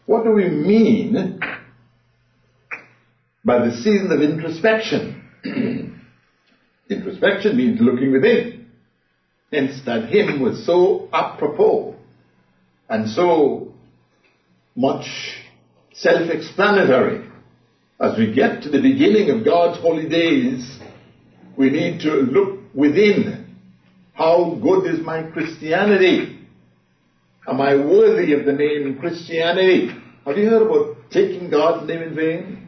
What do we mean by the season of introspection? Introspection means looking within. Hence that hymn was so apropos and so much self-explanatory. As we get to the beginning of God's holy days, we need to look within. How good is my Christianity? Am I worthy of the name Christianity? Have you heard about taking God's name in vain?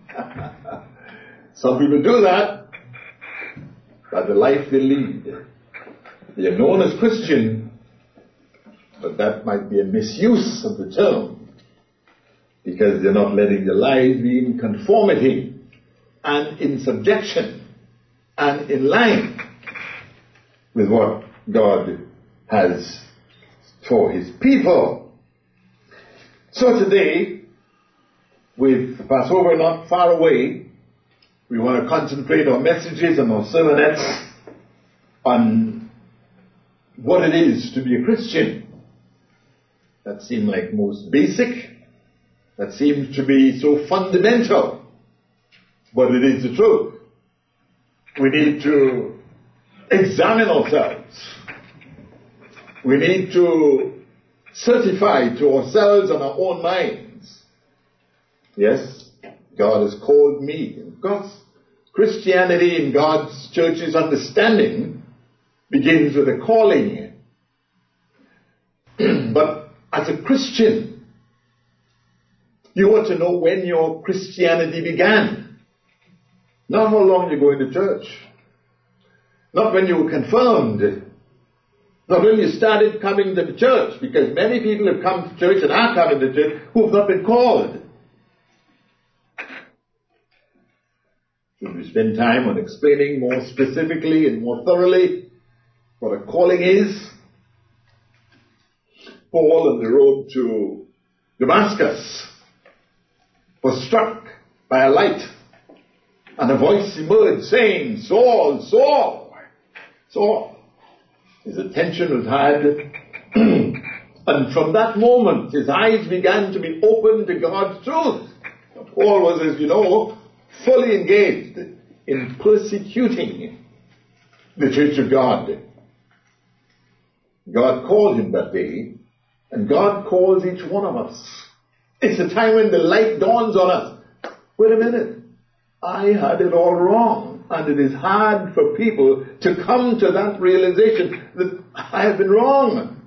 Some people do that by the life they lead. They are known as Christian, but that might be a misuse of the term, because they're not letting their lives be in conformity and in subjection and in line with what God has for His people. So today, with Passover not far away, we want to concentrate our messages and our sermonettes on what it is to be a Christian. That seems like most basic. That seems to be so fundamental. But it is the truth. We need to examine ourselves. We need to certify to ourselves and our own minds. Yes, God has called me. Of course, Christianity in God's church's understanding begins with a calling. But as a Christian, you ought to know when your Christianity began. Not how long you go into church. Not when you were confirmed. Not when you started coming to the church. Because many people have come to church and are coming to church who have not been called. Should we spend time on explaining more specifically and more thoroughly what a calling is? Paul on the road to Damascus was struck by a light, and a voice emerged saying, Saul, Saul, Saul. His attention was had, and from that moment his eyes began to be opened to God's truth. Paul was, as you know, fully engaged in persecuting the church of God. God called him that day, and God calls each one of us. It's a time when the light dawns on us. Wait a minute. I had it all wrong. And it is hard for people to come to that realization that I have been wrong.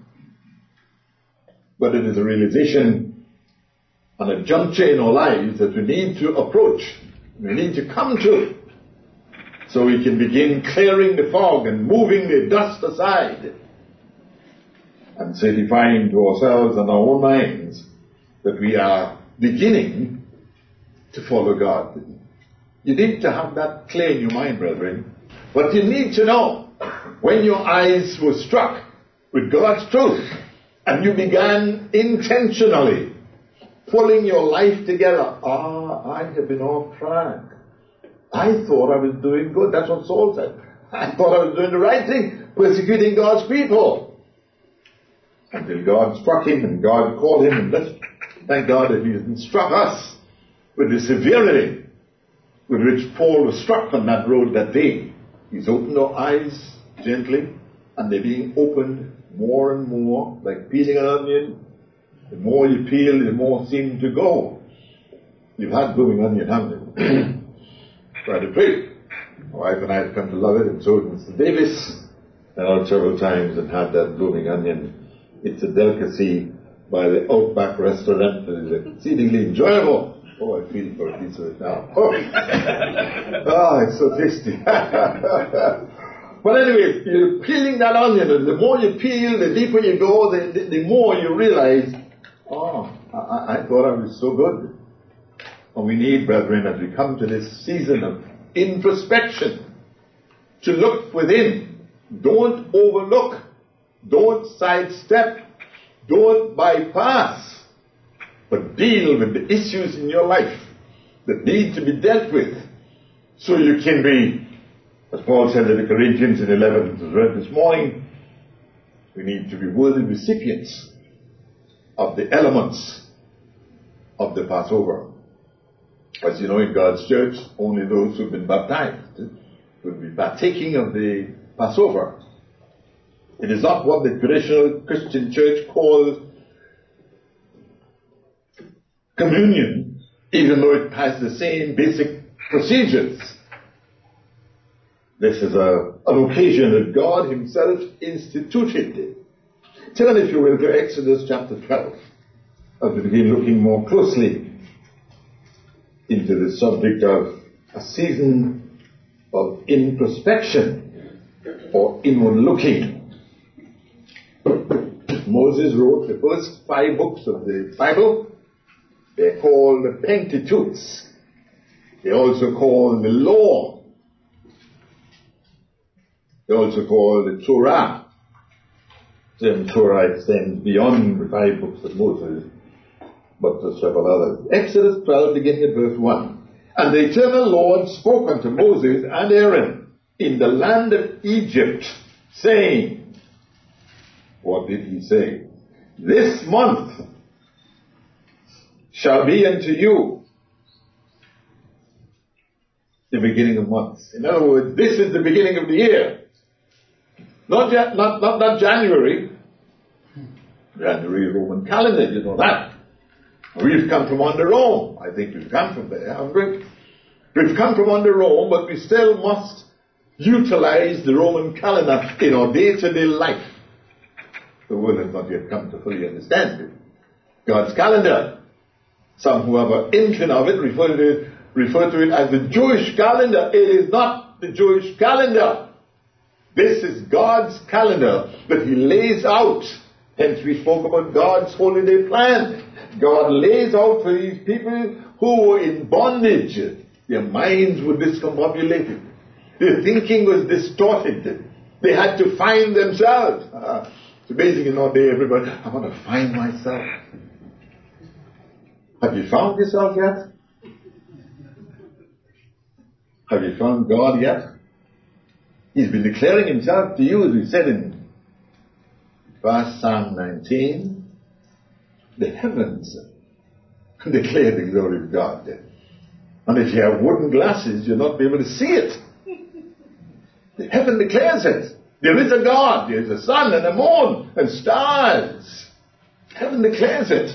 But it is a realization on a juncture in our lives that we need to approach. We need to come to, so we can begin clearing the fog and moving the dust aside and certifying to ourselves and our own minds that we are beginning to follow God. You need to have that clear in your mind, brethren. But you need to know, when your eyes were struck with God's truth and you began intentionally pulling your life together, I have been off track. I thought I was doing good. That's what Saul said. I thought I was doing the right thing, persecuting God's people. Until God struck him and God called him, and let's thank God that He hasn't struck us with the severity with which Paul was struck on that road that day. He's opened our eyes gently, and they're being opened more and more, like peeling an onion. The more you peel, the more seem to go. You've had blooming onion, haven't you? Quite a treat. My wife and I have come to love it, and so did Mr. Davis. And out several times and had that blooming onion. It's a delicacy by the Outback restaurant that is exceedingly enjoyable. Oh, I feel for a piece of it now. Oh, it's so tasty. But anyway, you're peeling that onion, and the more you peel, the deeper you go, the more you realize, I thought I was so good. And we need, brethren, as we come to this season of introspection, to look within. Don't overlook. Don't sidestep. Don't bypass. But deal with the issues in your life that need to be dealt with, so you can be, as Paul said in the Corinthians in 11, it was read this morning, we need to be worthy recipients of the elements of the Passover. As you know, in God's church, only those who've been baptized will be partaking of the Passover. It is not what the traditional Christian church calls communion, even though it has the same basic procedures. This is an occasion that God himself instituted. Turn, if you will, to Exodus chapter 12, as we begin looking more closely into the subject of a season of introspection or inward looking. Moses wrote the first 5 books of the Bible. They're called the Pentateuch. They're also called the Law. They're also called the Torah. The Torah extends beyond the 5 books of Moses, but to several others. Exodus 12, beginning at verse 1. And the eternal Lord spoke unto Moses and Aaron in the land of Egypt, saying, what did he say? This month shall be unto you the beginning of months. In other words, this is the beginning of the year. Not January. January Roman calendar, you know that. We've come from under Rome. I think we've come from there, haven't we? We've come from under Rome, but we still must utilize the Roman calendar in our day-to-day life. The world has not yet come to fully understand it. God's calendar. Some who have an inkling of it refer to it as the Jewish calendar. It is not the Jewish calendar. This is God's calendar that he lays out. Hence we spoke about God's holy day plan. God lays out for these people who were in bondage. Their minds were discombobulated. Their thinking was distorted. They had to find themselves. It's amazing in our day, everybody, I want to find myself. Have you found yourself yet? Have you found God yet? He's been declaring himself to you, as we said in verse Psalm 19. The heavens declare the glory of God. And if you have wooden glasses, you'll not be able to see it. The heaven declares it. There is a God. There is a sun and a moon and stars. Heaven declares it.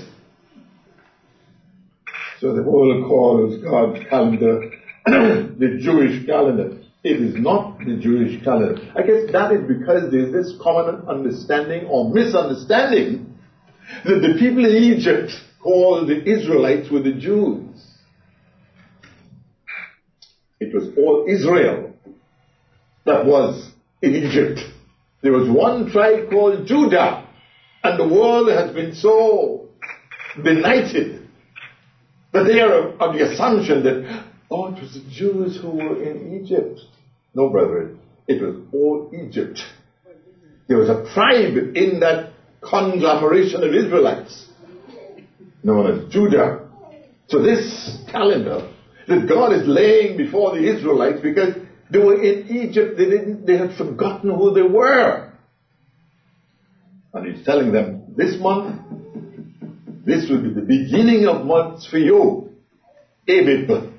So the world calls God's calendar the Jewish calendar. It is not the Jewish calendar. I guess that is because there is this common understanding or misunderstanding that the people in Egypt called the Israelites were the Jews. It was all Israel that was in Egypt. There was one tribe called Judah, and the world has been so benighted that they are of the assumption that, oh, it was the Jews who were in Egypt. No, brethren, it was all Egypt. There was a tribe in that conglomeration of Israelites known as Judah. So this calendar that God is laying before the Israelites, because they were in Egypt, they had forgotten who they were. And he's telling them, this month, this will be the beginning of months for you. Abib.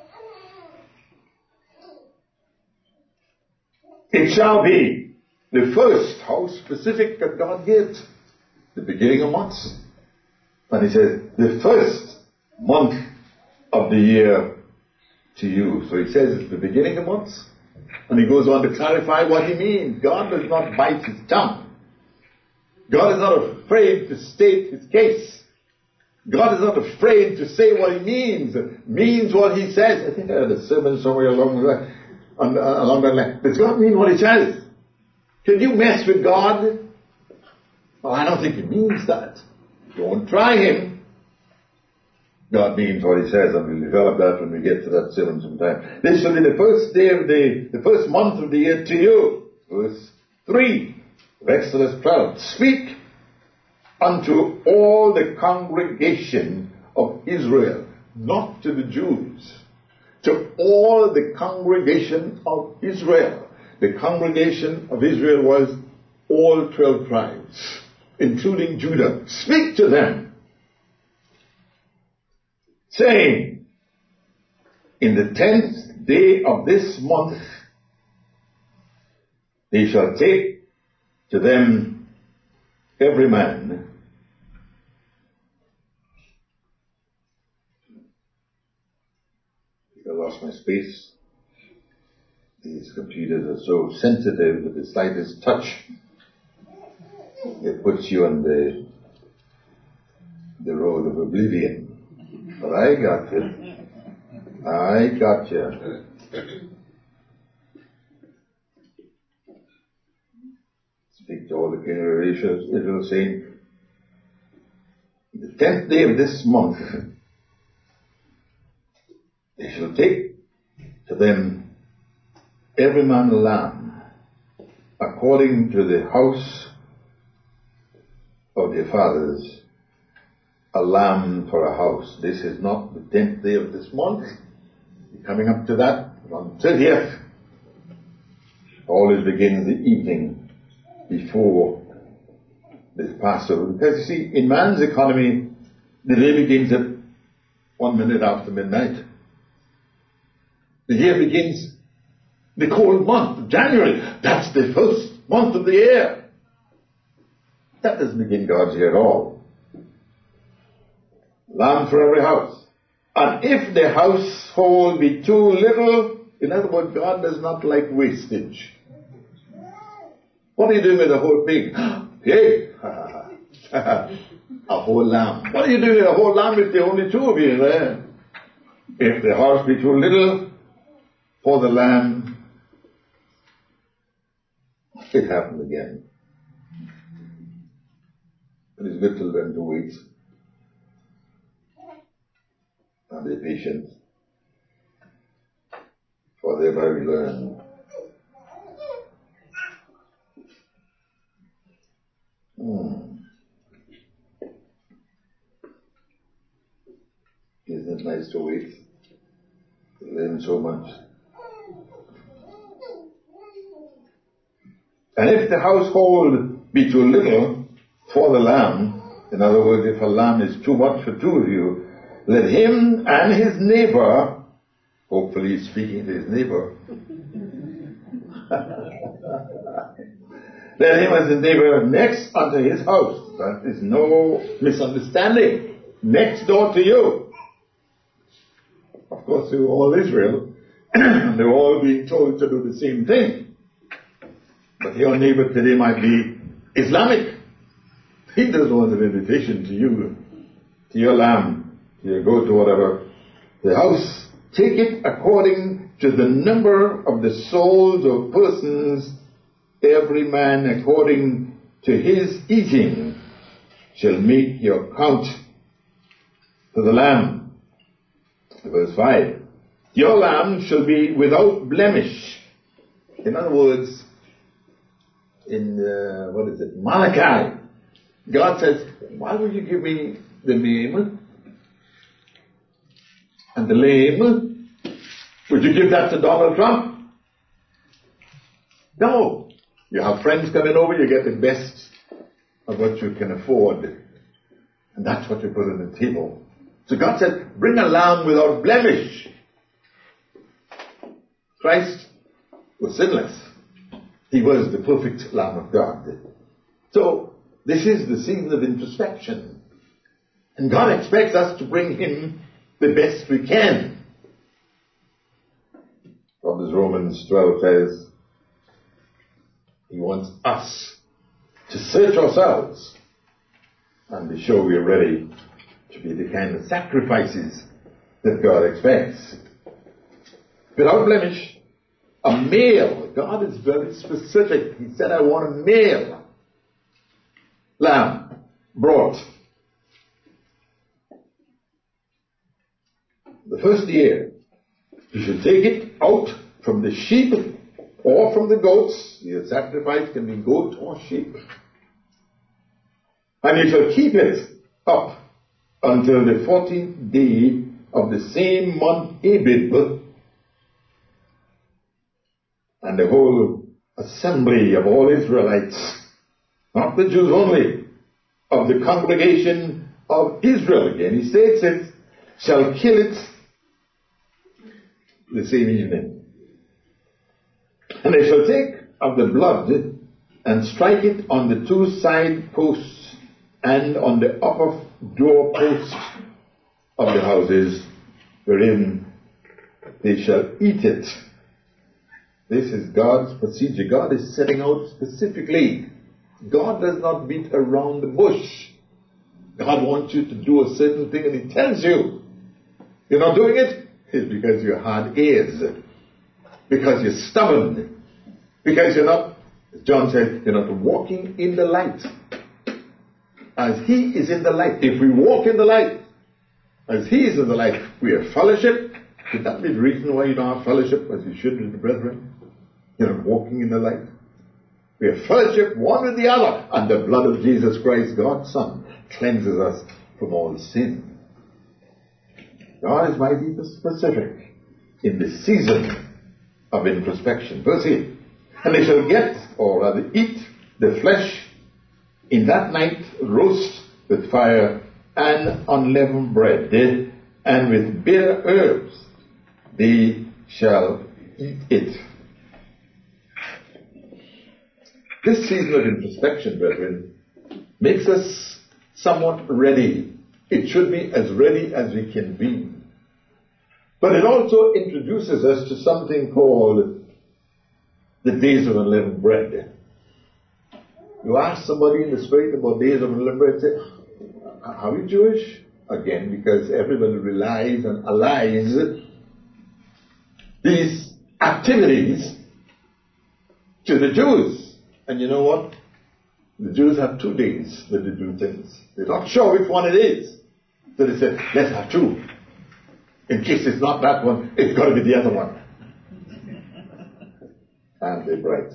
It shall be the first. How specific that God gives. The beginning of months. And he says, the first month of the year to you. So he says it's the beginning of months. And he goes on to clarify what he means. God does not bite his tongue. God is not afraid to state his case. God is not afraid to say what he means what he says. I think I had a sermon somewhere along that line. Does God mean what he says? Can you mess with God? Well, I don't think he means that. Don't try him. God means what he says, and we'll develop that when we get to that sermon sometime. This will be the first day of the first month of the year to you. Verse 3 of Exodus 12. Speak unto all the congregation of Israel, not to the Jews, to all the congregation of Israel. The congregation of Israel was all 12 tribes, including Judah. Speak to them saying, in the 10th day of this month, they shall take to them every man I lost my space. These computers are so sensitive that the slightest touch, it puts you on the road of oblivion. But I got you. I got you. Speak to all the king of Israel, saying, the 10th day of this month, they shall take to them every man a lamb, according to the house of their fathers, a lamb for a house. This is not the 10th day of this month. You're coming up to that on 30th. Always begins the evening before the Passover. Because you see, in man's economy, the day begins at 1 minute after midnight. The year begins the cold month, January. That's the first month of the year. That doesn't begin God's year at all. Lamb for every house. And if the household be too little, in other words, God does not like wastage. What are you doing with a whole pig? Pig! A whole lamb. What are you doing with a whole lamb if there are only two of you there? If the house be too little for the lamb, it happened again. It is good to learn to wait and be patient, for thereby we learn. Isn't it nice to wait? To learn so much. And if the household be too little for the lamb, in other words, if a lamb is too much for two of you, let him and his neighbor, hopefully he's speaking to his neighbor, let him and his neighbor next unto his house. That is no misunderstanding. Next door to you. Of course, through all Israel, they're all being told to do the same thing. But your neighbor today might be Islamic. He doesn't want an invitation to you, to your lamb, to your goat, to whatever. The house, take it according to the number of the souls of persons, every man according to his eating shall make your count to the lamb. Verse 5. Your lamb shall be without blemish. In other words, in, Malachi, God says, why would you give me the name and the lame? Would you give that to Donald Trump? No. You have friends coming over, you get the best of what you can afford. And that's what you put on the table. So God said, bring a lamb without blemish. Christ was sinless. He was the perfect Lamb of God. So, this is the season of introspection. And God expects us to bring Him the best we can. What as Romans 12 says, He wants us to search ourselves and be sure we're ready to be the kind of sacrifices that God expects. Without blemish, a male. God is very specific. He said, I want a male lamb brought. The first year, you should take it out from the sheep or from the goats. Your sacrifice can be goat or sheep. And you shall keep it up until the 14th day of the same month Abib, and the whole assembly of all Israelites, not the Jews only, of the congregation of Israel. Again, he states it, shall kill it the same evening. And they shall take of the blood and strike it on the two side posts and on the upper door posts of the houses wherein they shall eat it. This is God's procedure. God is setting out specifically. God does not beat around the bush. God wants you to do a certain thing and He tells you. You're not doing it, it's because you're hard ears. Because you're stubborn. Because you're not, as John said, you're not walking in the light. As He is in the light. If we walk in the light, as He is in the light, we have fellowship. Could that be the reason why you don't have fellowship as you should with the brethren? You're not walking in the light. We have fellowship one with the other, and the blood of Jesus Christ, God's Son, cleanses us from all sin. God is mighty specific in the season of introspection. Verse 8. And they shall get, or rather eat, the flesh in that night, roast with fire and unleavened bread, and with bitter herbs they shall eat it. This season of introspection, brethren, makes us somewhat ready. It should be as ready as we can be. But it also introduces us to something called the days of unleavened bread. You ask somebody in the Spirit about days of unleavened bread, say, are you Jewish? Again, because everybody relies and allies these activities to the Jews. And you know what? The Jews have 2 days that they do things. They're not sure which one it is. So they say, let's have 2. In case it's not that one, it's got to be the other one. And they're bright.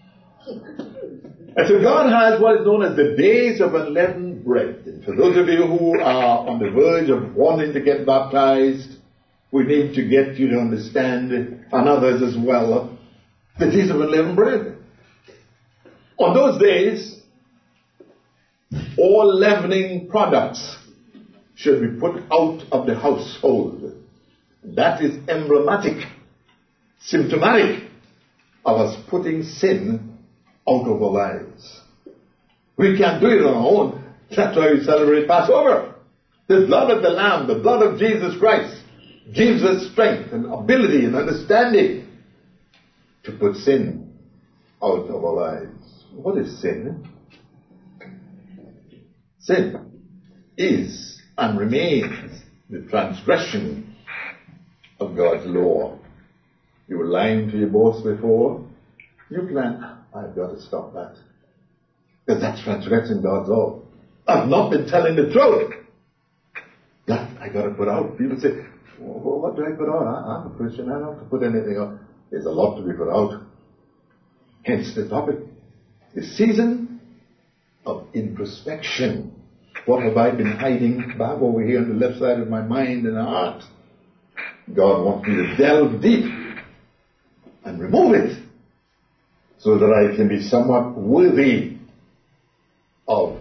And so God has what is known as the days of unleavened bread. And for those of you who are on the verge of wanting to get baptized, we need to get you to understand, and others as well, the days of unleavened bread. On those days, all leavening products should be put out of the household. That is emblematic, symptomatic of us putting sin out of our lives. We can't do it on our own. That's why we celebrate Passover. The blood of the Lamb, the blood of Jesus Christ, gives us strength and ability and understanding to put sin out of our lives. What is sin? Sin is and remains the transgression of God's law. You were lying to your boss before. You plan, I've got to stop that. Because that's transgressing God's law. I've not been telling the truth. That I got to put out. People say, well, what do I put out? I'm a Christian. I don't have to put anything out. There's a lot to be put out. Hence the topic. The season of introspection. What have I been hiding back over here on the left side of my mind and heart? God wants me to delve deep and remove it so that I can be somewhat worthy of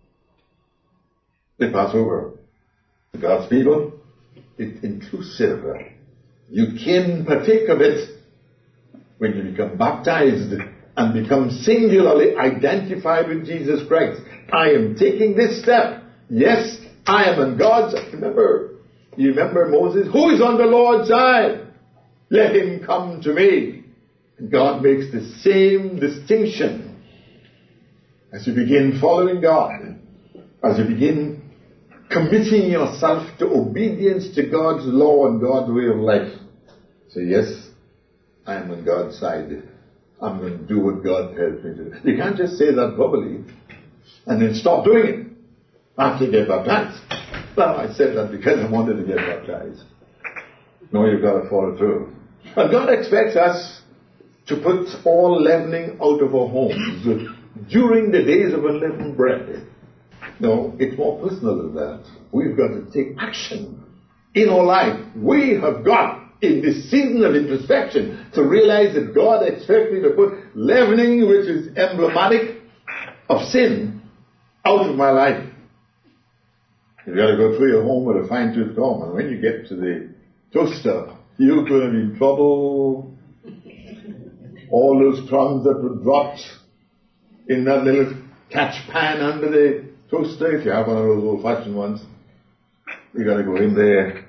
the Passover. God's people, it's inclusive. You can partake of it when you become baptized and become singularly identified with Jesus Christ. I am taking this step. Yes, I am on God's side. You remember Moses? Who is on the Lord's side? Let him come to me. God makes the same distinction as you begin following God, as you begin committing yourself to obedience to God's law and God's way of life. So yes, I am on God's side. I'm going to do what God tells me to do. You can't just say that verbally and then stop doing it after you get baptized. Well, I said that because I wanted to get baptized. No, you've got to follow through. And God expects us to put all leavening out of our homes during the days of unleavened bread. No, it's more personal than that. We've got to take action in our life. We have got, in this season of introspection, to realize that God expects me to put leavening, which is emblematic of sin, out of my life. You've got to go through your home with a fine-tooth comb, and when you get to the toaster, you're going to be in trouble. All those crumbs that were dropped in that little catch pan under the toaster, if you have one of those old-fashioned ones, you got to go in there.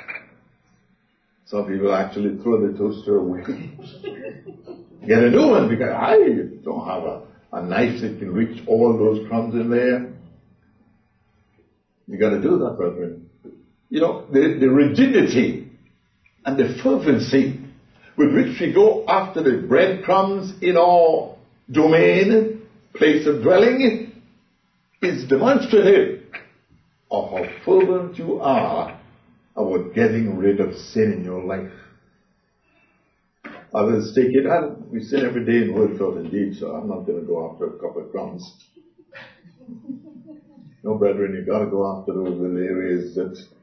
Some people actually throw the toaster away. Get a new one because I don't have a knife that can reach all those crumbs in there. You got to do that, brethren. You know, the rigidity and the fervency with which we go after the breadcrumbs in our domain, place of dwelling, is demonstrative of how fervent you are about getting rid of sin in your life. Others take it, and we sin every day in word, thought, and deed, so I'm not going to go after a couple of crumbs. No, brethren, you've got to go after those little areas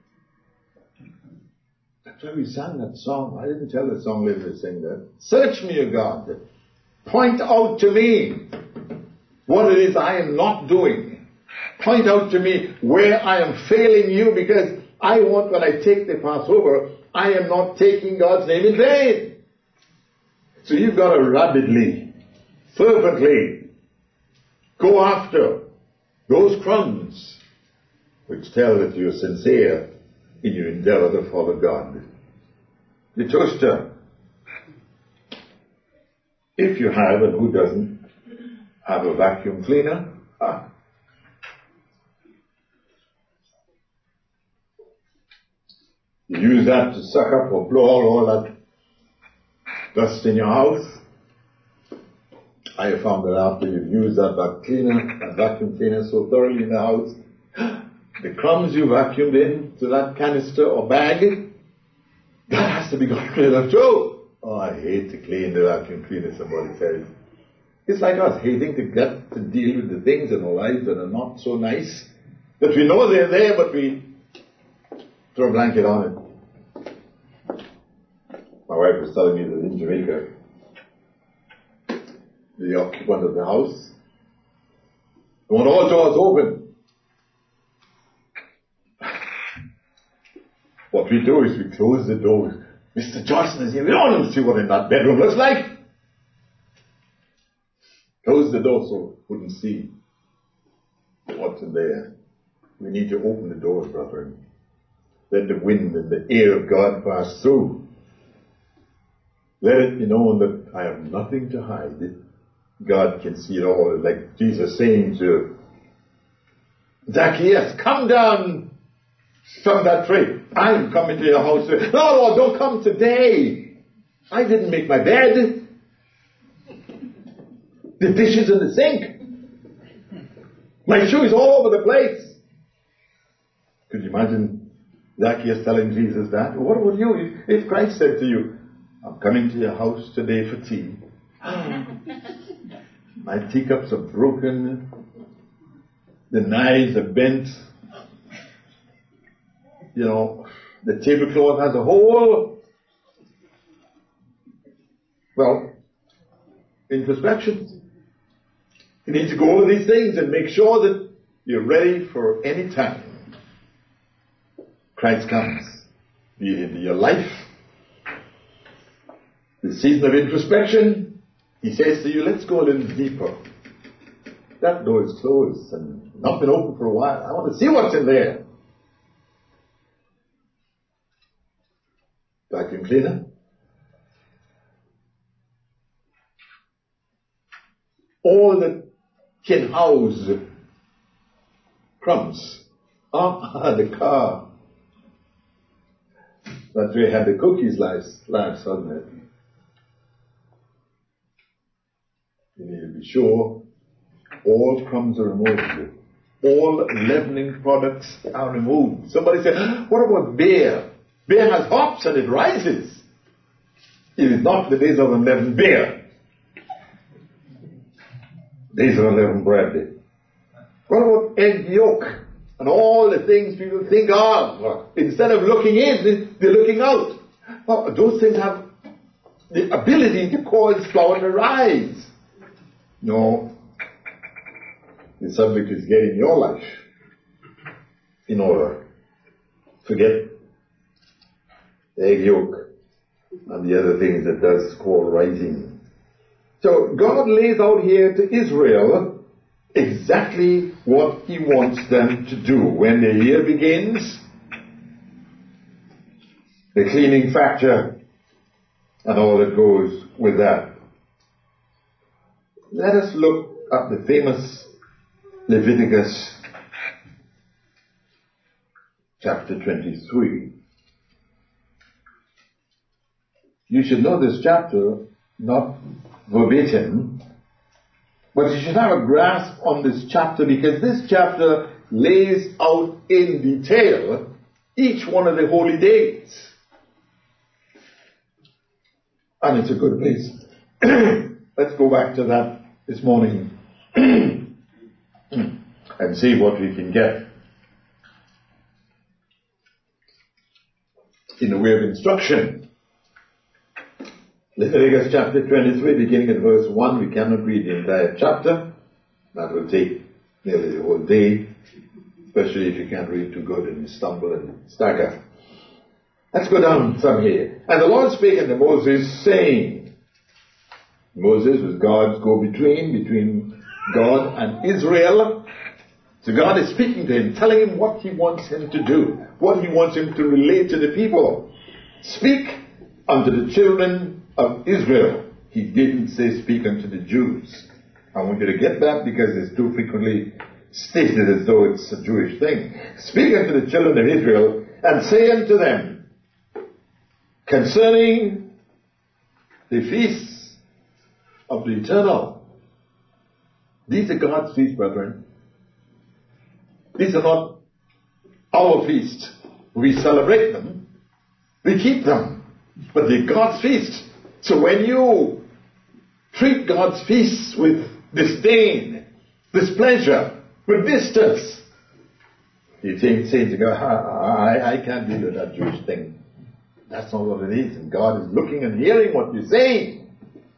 that's why we sang that song. I didn't tell the song leader to sing that. Search me, O God. Point out to me what it is I am not doing. Point out to me where I am failing you, because I want, when I take the Passover, I am not taking God's name in vain. So you've got to rapidly, fervently go after those crumbs which tell that you're sincere in your endeavor to follow God. The toaster, if you have, and who doesn't, have a vacuum cleaner, you use that to suck up or blow out all that dust in your house. I have found that after you've used that vacuum cleaner so thoroughly in the house, the crumbs you vacuumed into that canister or bag, that has to be got rid of too. Oh, I hate to clean the vacuum cleaner, somebody says. It's like us hating to get to deal with the things in our lives that are not so nice, that we know they're there, but we throw a blanket on it. My wife was telling me that in Jamaica, the occupant of the house, they want all doors open. What we do is we close the door. Mr. Johnson is here. We don't want to see what in that bedroom looks like. Close the door so we wouldn't see what's in there. We need to open the doors, brethren. Let the wind and the air of God pass through. Let it be known that I have nothing to hide. God can see it all. Like Jesus saying to Zacchaeus, come down from that tree. I'm coming to your house. No, Lord, don't come today. I didn't make my bed. The dishes in the sink. My shoes all over the place. Could you imagine Zacchaeus telling Jesus that? What would you, if Christ said to you, I'm coming to your house today for tea. My teacups are broken. The knives are bent. You know, the tablecloth has a hole. Well, introspection. You need to go over these things and make sure that you're ready for any time Christ comes. Be it into your life. The season of introspection, he says to you, let's go a little deeper. That door is closed and not been open for a while. I want to see what's in there. Vacuum cleaner. All that can house crumbs. The car. That way had the cookies last, wasn't it? You need to be sure all crumbs are removed. All leavening products are removed. Somebody said, what about beer? Beer has hops and it rises. It is not the days of unleavened beer. Days of unleavened bread. What about egg yolk? And all the things people think of. Instead of looking in, they're looking out. Well, those things have the ability to cause flour to rise. No. The subject is getting your life in order. Forget the egg yolk and the other things that does call rising. So God lays out here to Israel exactly what he wants them to do. When the year begins, the cleaning factor and all that goes with that. Let us look at the famous Leviticus chapter 23. You should know this chapter, not verbatim, but you should have a grasp on this chapter, because this chapter lays out in detail each one of the holy days. And it's a good place. Let's go back to that this morning and see what we can get in the way of instruction. Leviticus chapter 23, beginning at verse 1. We cannot read the entire chapter. That will take nearly the whole day, especially if you can't read too good and you stumble and stagger. Let's go down from here. And the Lord spake unto Moses, saying, Moses was God's go-between, between God and Israel. So God is speaking to him, telling him what he wants him to do, what he wants him to relate to the people. Speak unto the children of Israel. He didn't say speak unto the Jews. I want you to get that, because it's too frequently stated as though it's a Jewish thing. Speak unto the children of Israel, and say unto them, concerning the feasts of the eternal. These are God's feasts, brethren. These are not our feasts. We celebrate them. We keep them. But they're God's feasts. So when you treat God's feasts with disdain, displeasure, with distance, you think, saying to God, I can't deal with that Jewish thing. That's not what it is. And God is looking and hearing what you're saying.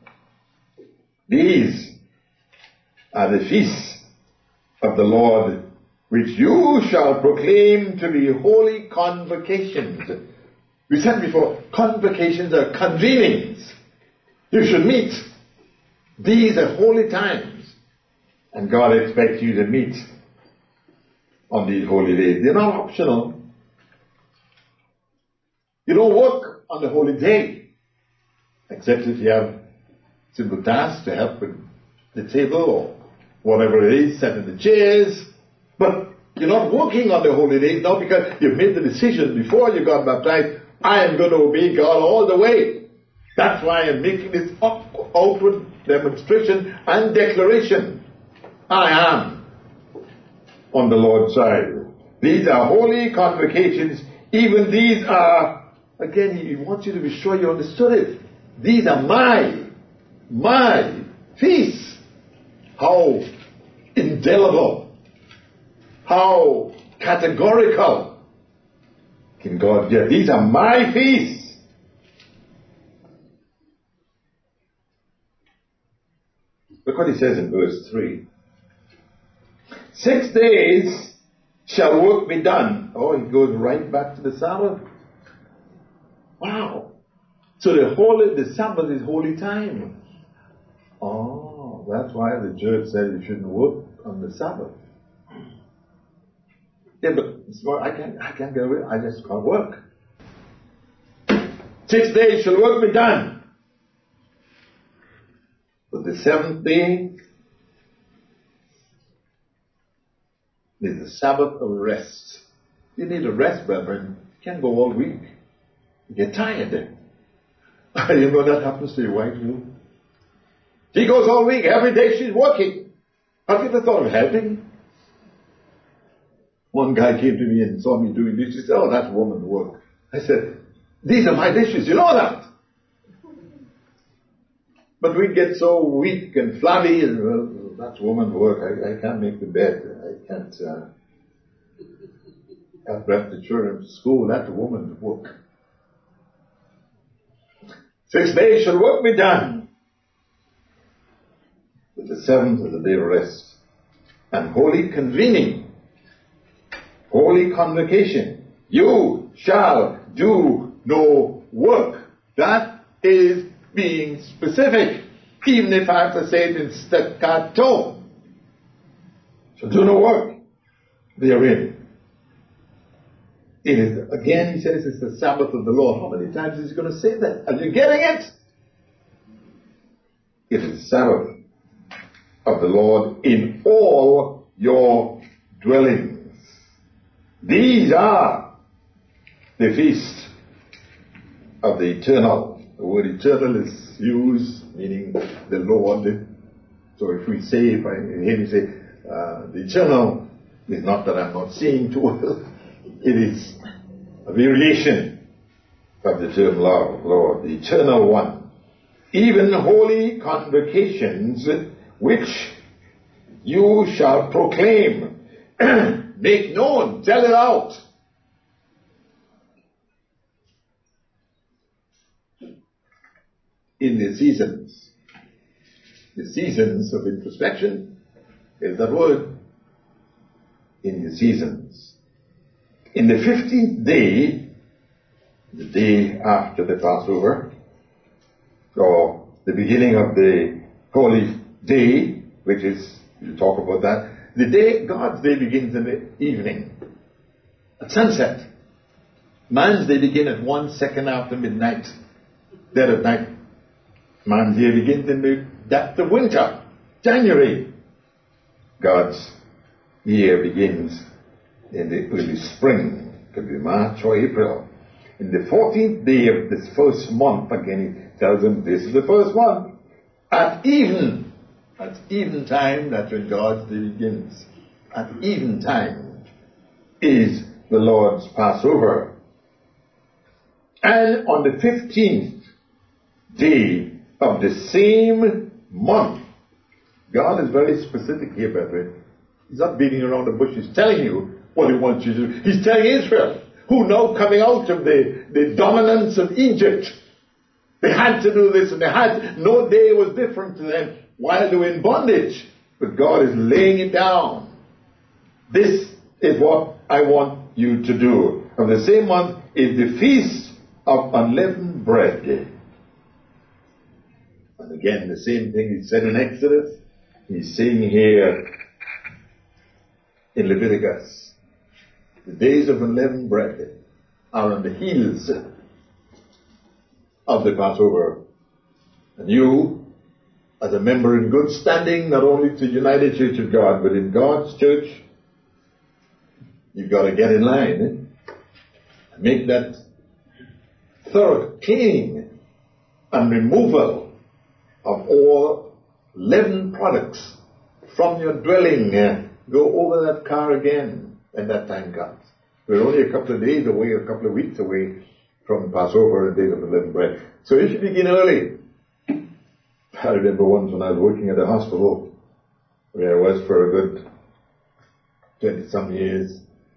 These are the feasts of the Lord, which you shall proclaim to be holy convocations. We said before, convocations are convenings. You should meet. These are holy times. And God expects you to meet on these holy days. They're not optional. You don't work on the holy day, except if you have simple tasks to help with the table or whatever it is, setting the chairs. But you're not working on the holy days now, because you've made the decision before you got baptized, I am going to obey God all the way. That's why I'm making this outward demonstration and declaration. I am on the Lord's side. These are holy convocations. Even these are, again, he wants you to be sure you understood it. These are my feasts. How indelible, how categorical can God get? These are my feasts. Look what he says in verse 3. 6 days shall work be done. Oh, he goes right back to the Sabbath. Wow. So the Sabbath is holy time. Oh, that's why the church said you shouldn't work on the Sabbath. Yeah, but I can't get away. I just can't work. 6 days shall work be done. But the seventh day is the Sabbath of rest. You need a rest, brethren. You can't go all week. You get tired. You know that happens to your wife too. She goes all week. Every day she's working. Have you ever thought of helping? One guy came to me and saw me doing this. He said, oh, that's woman work. I said, these are my dishes. You know that. But we get so weak and flabby, and well, that's woman work. I can't make the bed. I can't help bring the children to school. That's woman's work. 6 days shall work be done. But the seventh is the day of rest and holy convening. holy convocation. You shall do no work. That is being specific. Even if I have to say it in staccato. So do no work therein. It is, again, he says it's the Sabbath of the Lord. How many times is he going to say that? Are you getting it? It is the Sabbath of the Lord in all your dwellings. These are the feast of the eternal. The word eternal is used, meaning the Lord. So if we say, if I hear me say, the eternal is not that I'm not seeing too well. It is a variation of the term Lord, the eternal one. Even holy convocations which you shall proclaim, make known, tell it out. In the seasons of introspection is that word. In the seasons. In the 15th day, the day after the Passover, or the beginning of the holy day, which is, we'll talk about that, the day, God's day begins in the evening, at sunset. Man's day begins at 1 second after midnight, dead of night. Man's day begins in the depth of winter, January. God's year begins in the early spring, could be March or April. In the 14th day of this first month, again he tells them this is the first month. At even time, that's when God's day begins. At even time is the Lord's Passover. And on the 15th day of the same month, God is very specific here, brethren. He's not beating around the bush. He's telling you what he wants you to do. He's telling Israel, who now coming out of the dominance of Egypt, they had to do this, and no day was different to them while they were in bondage. But God is laying it down. This is what I want you to do. Of the same month is the Feast of Unleavened Bread. And again, the same thing he said in Exodus, he's saying here in Leviticus. The days of unleavened bread are on the heels of the Passover. And you, as a member in good standing, not only to the United Church of God, but in God's church, you've got to get in line and make that thorough cleaning and removal of all leavened products from your dwelling. Go over that car again when that time comes. We're only a couple of days away, a couple of weeks away from Passover and Days of Unleavened Bread. So you should begin early. I remember once when I was working at a hospital where I was for a good 20-some years.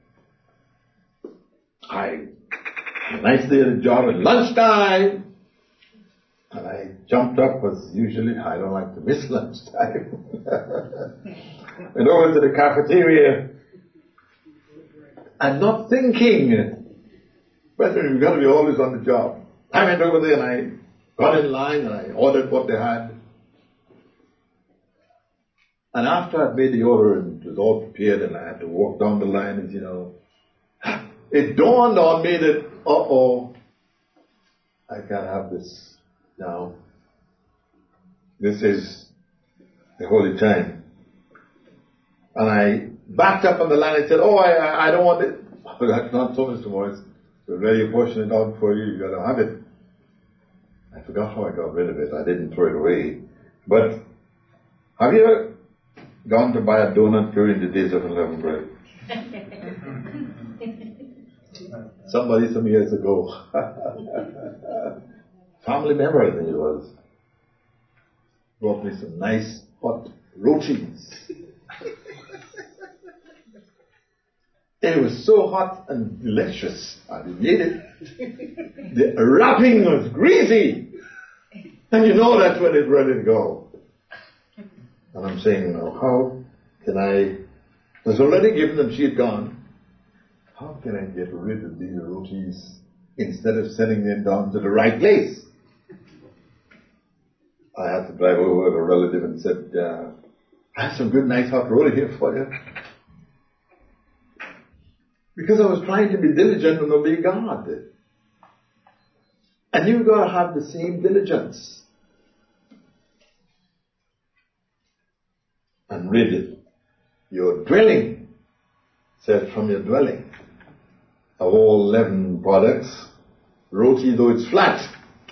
A nice day at the job at lunchtime. And I jumped up, as usually, I don't like to miss lunchtime. Went over to the cafeteria and not thinking. Brethren, you've got to be always on the job. I went over there and I got in line and I ordered what they had. And after I'd made the order and it was all prepared and I had to walk down the line, and it dawned on me that, I can't have this now. This is the holy time. And I backed up on the line and said, I don't want it. But that's not so, Mr. Morris. It's a very fortunate dog for you. You got to have it. I forgot how I got rid of it. I didn't throw it away. But have you ever gone to buy a donut during the Days of Unleavened Bread? Somebody some years ago. Family member, I think it was, brought me some nice hot rotis. It was so hot and delicious. I didn't eat it. The wrapping was greasy. And you know that's when it's ready to go. And I'm saying, how can I... I was already given them, she had gone. how can I get rid of these rotis instead of sending them down to the right place? I had to drive over to a relative and said, I have some good nice hot roti here for you. Because I was trying to be diligent and obey God. And you've got to have the same diligence. And rid your dwelling, said from your dwelling, of all leaven products. Roti, though it's flat,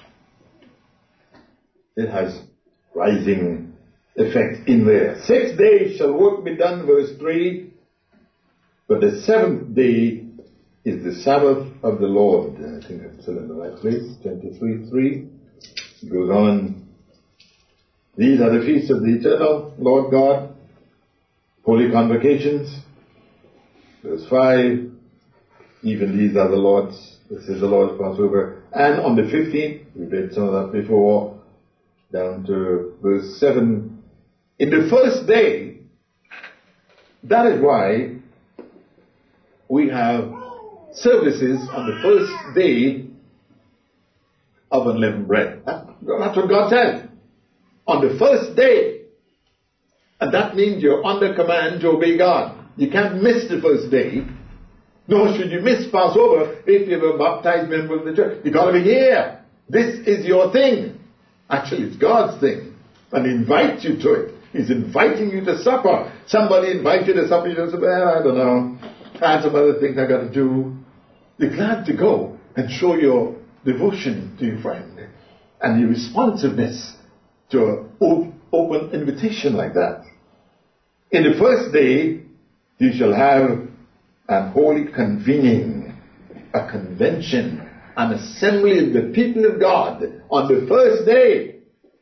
it has rising effect in there. 6 days shall work be done, verse 3. But the seventh day is the Sabbath of the Lord. I think I'm still in the right place. 23:3. It goes on. These are the feasts of the eternal Lord God, holy convocations. Verse 5. Even these are the Lord's. This is the Lord's Passover. And on the 15th, we read some of that before, down to verse 7. In the first day, that is why we have services on the first day of unleavened bread. That's what God said. On the first day. And that means you're under command to obey God. You can't miss the first day. Nor should you miss Passover if you're a baptized member of the church. You've got to be here. This is your thing. Actually, it's God's thing. And He invites you to it. He's inviting you to supper. Somebody invites you to supper, you just say, well, I don't know. I have some other things I got to do. You're glad to go and show your devotion to your friend and your responsiveness to an open invitation like that. In the first day, you shall have an holy convening, a convention, an assembly of the people of God on the first day.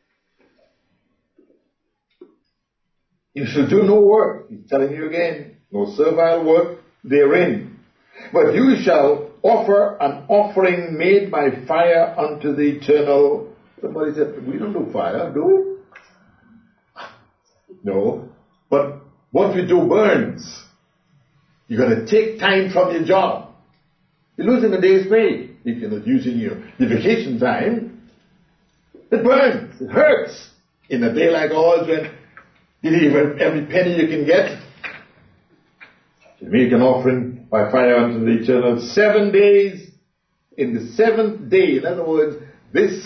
You shall do no work. He's telling you again, no servile work therein. But you shall offer an offering made by fire unto the eternal. Somebody said, we don't do fire, do we? No. But what we do burns. You've got to take time from your job. You're losing a day's pay if you're not using your vacation time. It burns. It hurts. In a day like ours when you need every penny you can get. You make an offering by fire unto the eternal. 7 days. In the seventh day, in other words, this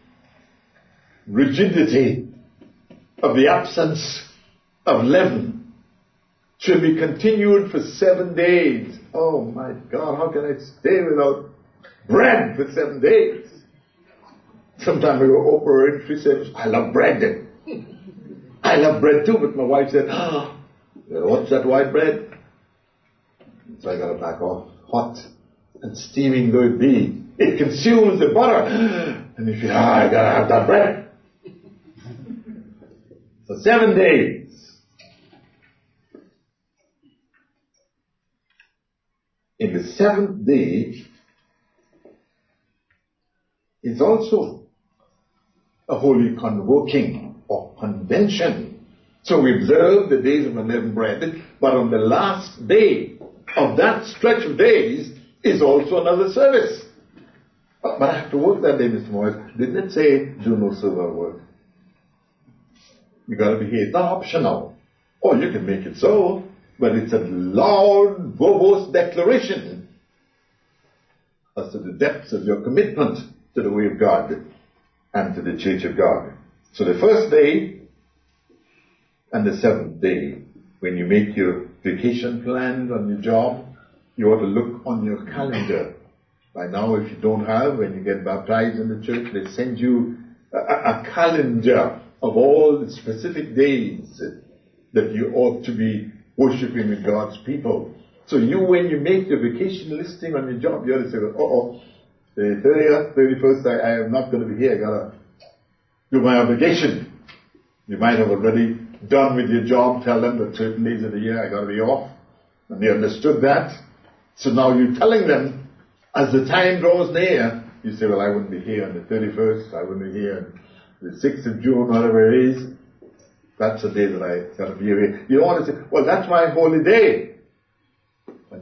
rigidity of the absence of leaven should be continued for 7 days. Oh my God, how can I stay without bread for 7 days? Sometime ago, Oprah Winfrey said, I love bread. I love bread too, but my wife said, what's that white bread? So I got it back off, hot and steaming though it be. It consumes the butter. And you feel, I gotta have that bread. So 7 days. In the seventh day is also a holy convoking or convention. So we observe the days of unleavened bread, but on the last day of that stretch of days is also another service. But I have to work that day, Mr. Morris. Didn't it say do no servile work? You got to be here. It's not optional. Or you can make it so, but it's a loud, verbose declaration as to the depths of your commitment to the way of God and to the church of God. So the first day and the seventh day, when you make your vacation plans on your job, you ought to look on your calendar. By now, if you don't have, when you get baptized in the church, they send you a calendar of all the specific days that you ought to be worshiping with God's people. So you, when you make your vacation listing on your job, you ought to say, the 30th, 31st, I am not going to be here. I got to do my obligation. You might have already done with your job, tell them that certain days of the year I got to be off. And they understood that. So now you're telling them, as the time draws near, you say, well, I wouldn't be here on the 31st, I wouldn't be here on the 6th of June, whatever it is. That's the day that I got to be here. You don't want to say, well, that's my holy day. And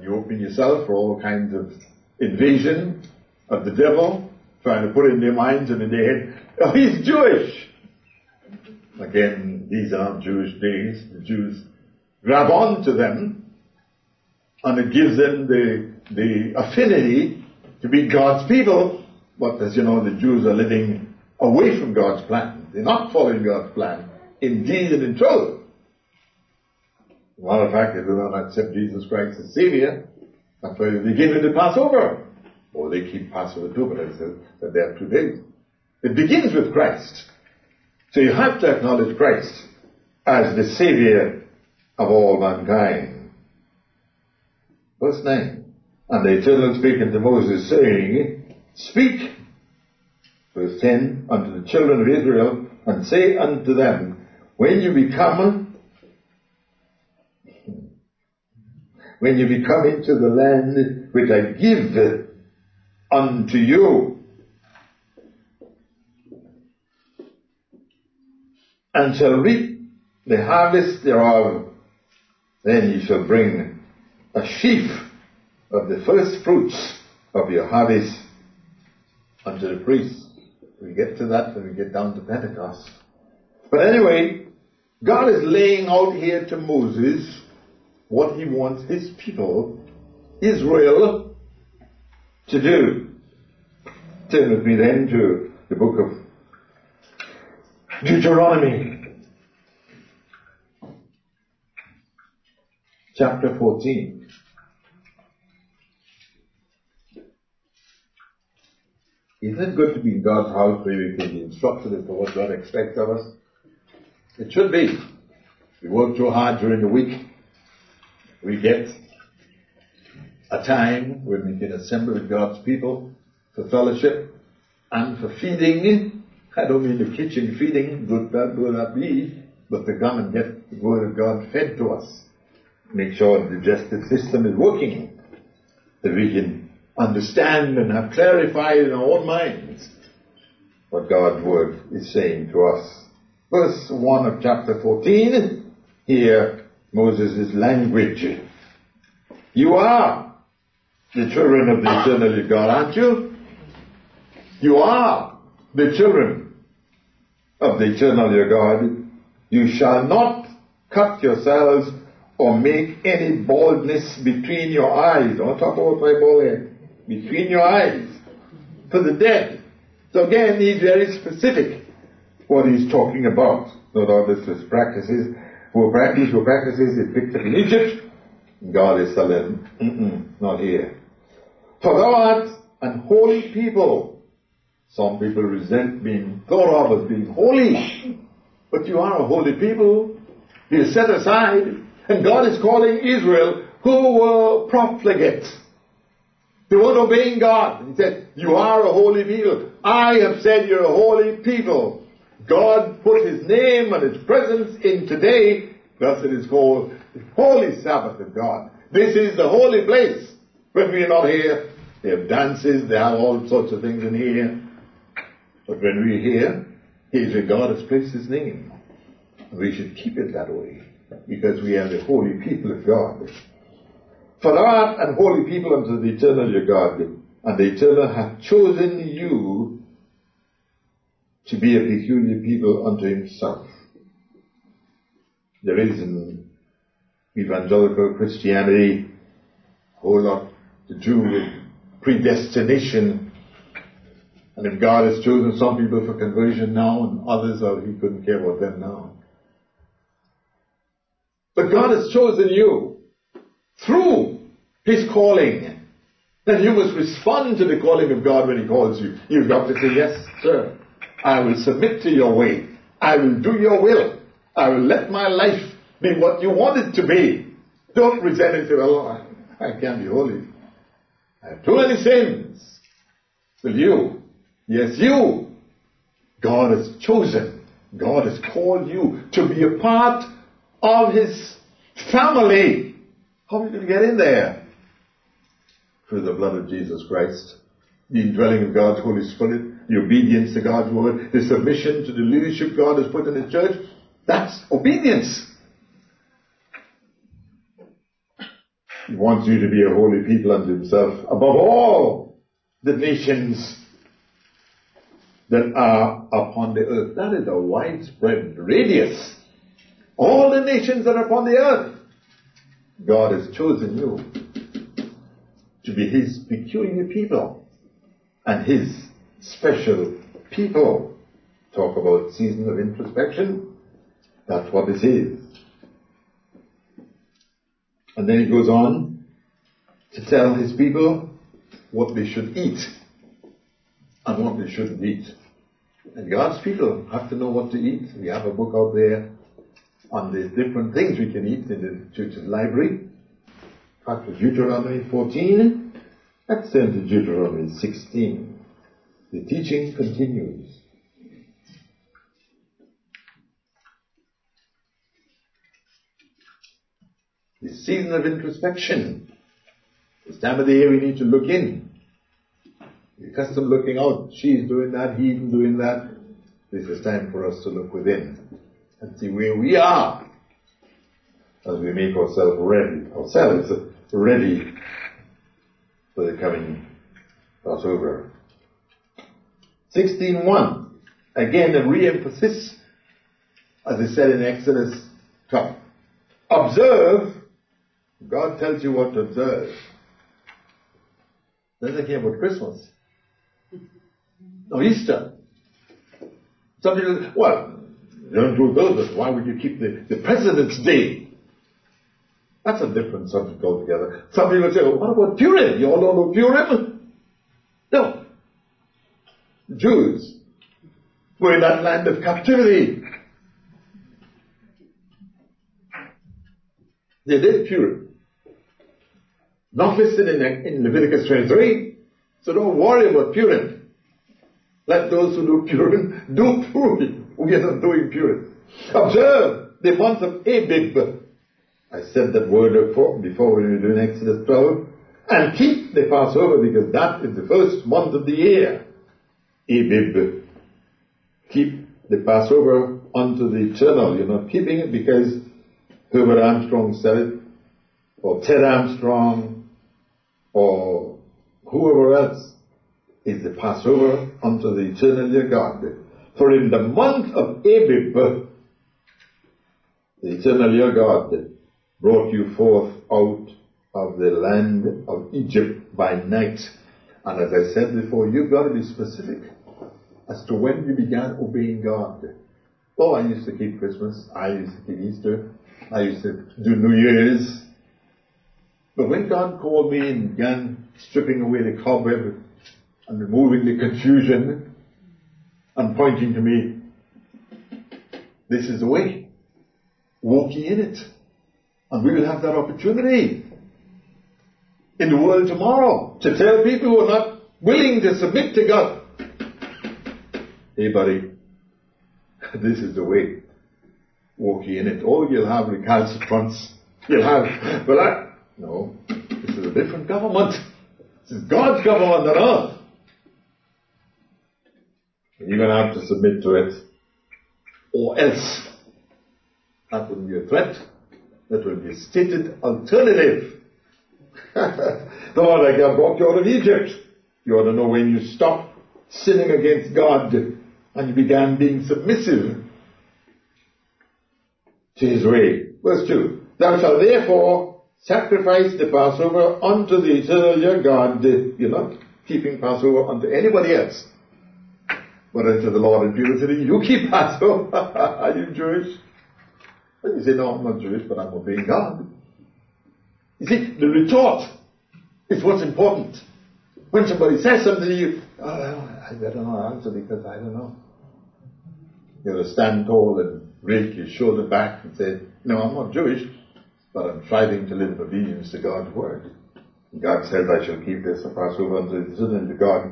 you open yourself for all kinds of invasion of the devil, trying to put in their minds and in their head, oh, he's Jewish. Again, these aren't Jewish days. The Jews grab on to them, and it gives them the affinity to be God's people. But as you know, the Jews are living away from God's plan. They're not following God's plan in deed and in truth. As a matter of fact, they do not accept Jesus Christ as Savior. That's why they begin with the Passover. Or they keep Passover too, but I said that they have 2 days. It begins with Christ. So you have to acknowledge Christ as the Savior of all mankind. Verse 9. And the Eternal spake unto Moses, saying, Speak, verse 10, unto the children of Israel, and say unto them, when you become into the land which I give unto you, and shall reap the harvest thereof, then ye shall bring a sheaf of the first fruits of your harvest unto the priest. We get to that when we get down to Pentecost. But anyway, God is laying out here to Moses what he wants his people, Israel, to do. Turn with me then to the book of Deuteronomy, chapter 14. Isn't it good to be in God's house where we can be instructed as to what God expects of us? It should be. We work too hard during the week. We get a time when we can assemble with God's people for fellowship and for feeding. I don't mean the kitchen feeding, good that be, but to come and get the Word of God fed to us. Make sure the digestive system is working, that we can understand and have clarified in our own minds what God's Word is saying to us. Verse 1 of chapter 14, here Moses' language. You are the children of the eternal God, aren't you? You are the children of the eternal your God. You shall not cut yourselves or make any baldness between your eyes. Don't talk about my bald head. Between your eyes. For the dead. So again, he's very specific what he's talking about. No doubt this is practices. Who practices it picked up in Egypt. God is telling them, not here. For thou art an holy people. Some people resent being thought of as being holy. But you are a holy people. You're set aside. And God is calling Israel, who were profligate. They weren't obeying God. He said, you are a holy people. I have said you're a holy people. God put His name and His presence in today. Thus it is called the Holy Sabbath of God. This is the holy place. When we are not here, they have dances, they have all sorts of things in here. But when we are here, here's where God has placed His name. We should keep it that way, because we are the holy people of God. For thou art an holy people unto the eternal your God, and the eternal hath chosen you to be a peculiar people unto Himself. There is in evangelical Christianity a whole lot to do with predestination, and if God has chosen some people for conversion now and others, He couldn't care about them now. But God has chosen you through His calling. Then you must respond to the calling of God when He calls you. You've got to say, yes, sir, I will submit to your way. I will do your will. I will let my life be what you want it to be. Don't resent it. Well, I can't be holy. I have too many sins. Will you? Yes, you. God has chosen. God has called you to be a part of His family. How are you going to get in there? Through the blood of Jesus Christ, the indwelling of God's Holy Spirit, the obedience to God's word, the submission to the leadership God has put in His church. That's obedience. He wants you to be a holy people unto himself, above all the nations that are upon the earth. That is a widespread radius. All the nations that are upon the earth. God has chosen you to be his peculiar people and his special people. Talk about season of introspection. That's what this is. And then he goes on to tell his people what they should eat and what they shouldn't eat. And God's people have to know what to eat. We have a book out there on the different things we can eat in the church's library. In fact, for Deuteronomy 14, let's turn to Deuteronomy 16. The teaching continues. The season of introspection. This time of the year we need to look in. We're accustomed looking out. She's doing that, he's doing that. This is time for us to look within and see where we are as we make ourselves ready for the coming Passover. 16:1. Again, a re-emphasis, as I said in Exodus 12. Observe. God tells you what to observe. Then they came about Christmas. No, Easter. Some people, well, you don't do those, but why would you keep the President's Day? That's a different subject altogether. Some people say, well, what about Purim? You all don't know Purim? No. Jews were in that land of captivity. They did Purim. Not listed in Leviticus 23. So don't worry about Purim. Let those who do Purim do Purim. We are not doing Purim. Observe the month of Abib. I said that word before when we were doing Exodus 12. And keep the Passover because that is the first month of the year. Abib. Keep the Passover unto the eternal. You're not keeping it because Herbert Armstrong said it, or Ted Armstrong, or whoever else. Is the Passover unto the eternal your God. For in the month of Abib, the eternal your God brought you forth out of the land of Egypt by night. And as I said before, you've got to be specific as to when you began obeying God. Oh, I used to keep Christmas. I used to keep Easter. I used to do New Year's. But when God called me and began stripping away the cobweb and removing the confusion and pointing to me, this is the way. Walk ye in it. And we will have that opportunity in the world tomorrow to tell people who are not willing to submit to God, hey buddy, this is the way. Walk ye in it. Oh, you'll have recalcitrance. You'll have, no, this is a different government. This is God's government on earth. And you're going to have to submit to it. Or else. That wouldn't be a threat. That would be a stated alternative. Lord, like I brought you out of Egypt. You ought to know when you stop sinning against God and you began being submissive to his way. Verse 2. Thou shalt therefore sacrifice the Passover unto the eternal your God. You're not keeping Passover unto anybody else, but unto the Lord. And people say, you keep Passover. Are you Jewish? And you say, no, I'm not Jewish, but I'm obeying God. You see, the retort is what's important. When somebody says something to you, I better not answer because I don't know. You have to stand tall and rake your shoulder back and say, no, I'm not Jewish, but I'm striving to live in obedience to God's word. God said, I shall keep this Passover unto the God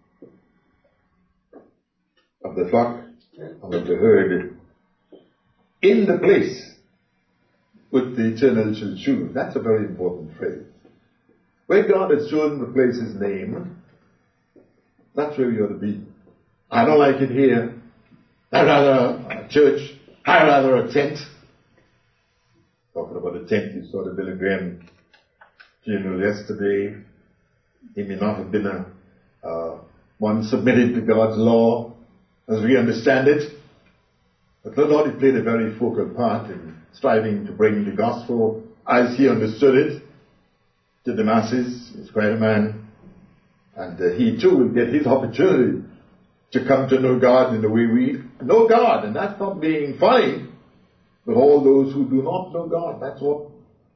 of the flock and of the herd in the place which the eternal shall choose. That's a very important phrase. Where God has chosen to place his name, that's where we ought to be. I don't like it here. I'd rather a church. I'd rather a tent. Talking about a tent, you saw the Billy Graham funeral yesterday. He may not have been one submitted to God's law as we understand it. But the Lord, he played a very focal part in striving to bring the gospel as he understood it to the masses. He's quite a man. And he too will get his opportunity to come to know God in the way we know God. And that's not being funny. But all those who do not know God, that's what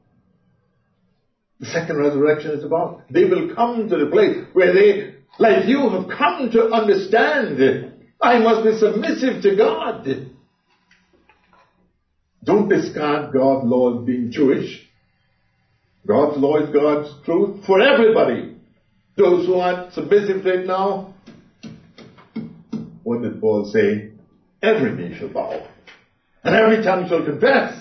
the second resurrection is about. They will come to the place where they, like you, have come to understand, I must be submissive to God. Don't discard God's law as being Jewish. God's law is God's truth for everybody. Those who aren't submissive to it now, what did Paul say? Every knee shall bow, and every tongue shall confess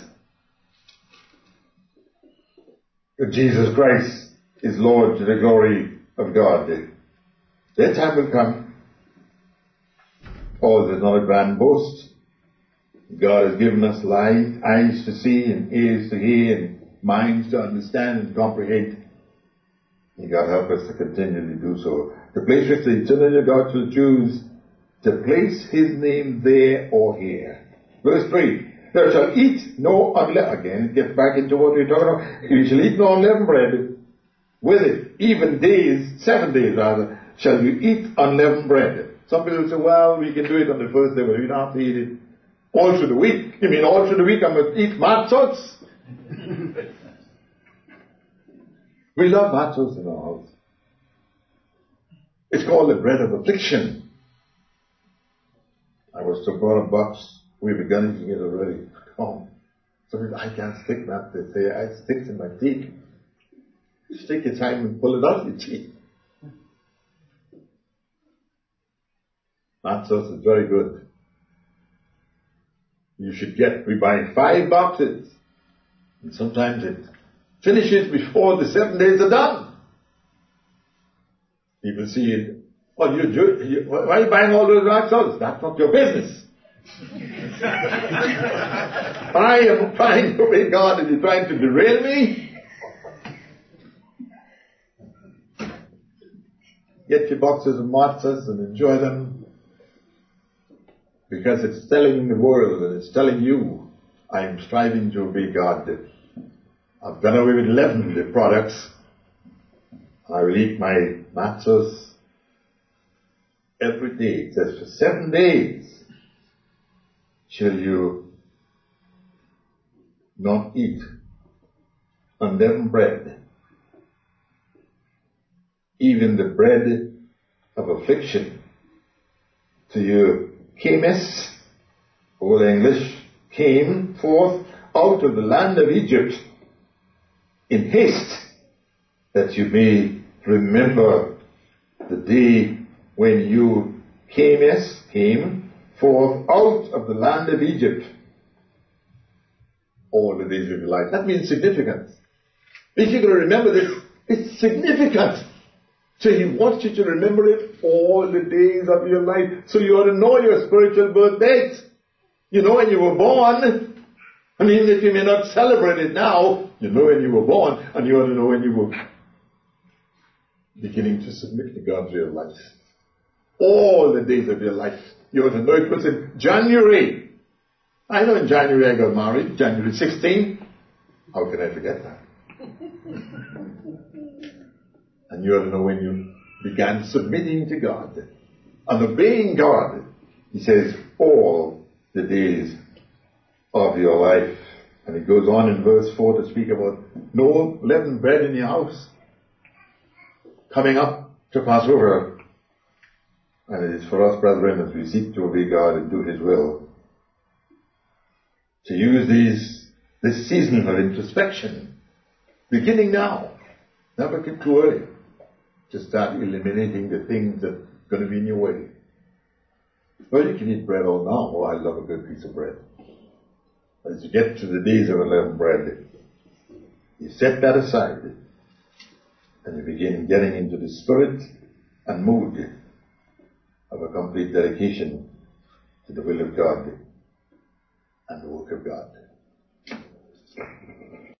that Jesus Christ is Lord to the glory of God. That time will come. Oh, there's not a grand boast. God has given us eyes to see and ears to hear and minds to understand and comprehend. And God help us to continually do so. To place with the eternity of God to the Jews, to place his name there or here. Verse 3, thou shalt eat no unleavened, again it gets back into what we're talking about, you shall eat no unleavened bread. With it, even days, 7 days rather, shall you eat unleavened bread. Some people say, well, we can do it on the first day, but we don't have to eat it all through the week. You mean all through the week I'm going to eat matzos? We love matzos in our house. It's called the bread of affliction. I was to borrow a box. We begun eating it already. Oh, so I can't stick that. They say it sticks in my teeth. You take your time and pull it out of your teeth. Matzos is very good. We buy 5 boxes. And sometimes it finishes before the 7 days are done. People see it. Well, why are you buying all those matzos? That's not your business. I am trying to obey God and you're trying to derail me. Get your boxes of matzos and enjoy them. Because it's telling the world and it's telling you, I am striving to obey God. I've done away with 11 of the products. I will eat my matzos every day. It says for 7 days shall you not eat unleavened bread, even the bread of affliction. To you Chemis, Old English, came forth out of the land of Egypt in haste, that you may remember the day when you came forth out of the land of Egypt all the days of your life. That means significance. If you're going to remember this, it's significant. So he wants you to remember it all the days of your life. So you ought to know your spiritual birth date. You know when you were born. And even if you may not celebrate it now, you know when you were born, and you ought to know when you were beginning to submit to God's real life. All the days of your life. You ought to know it was in January. I know in January I got married, January 16. How can I forget that? And you ought to know when you began submitting to God and obeying God. He says, all the days of your life. And it goes on in verse 4 to speak about no leavened bread in your house. Coming up to Passover. And it is for us, brethren, as we seek to obey God and do his will, to use this season of introspection, beginning now. Never get too early to start eliminating the things that are going to be in your way. Well, you can eat bread all now. Oh, I love a good piece of bread. As you get to the days of unleavened bread, you set that aside and you begin getting into the spirit and mood of a complete dedication to the will of God and the work of God.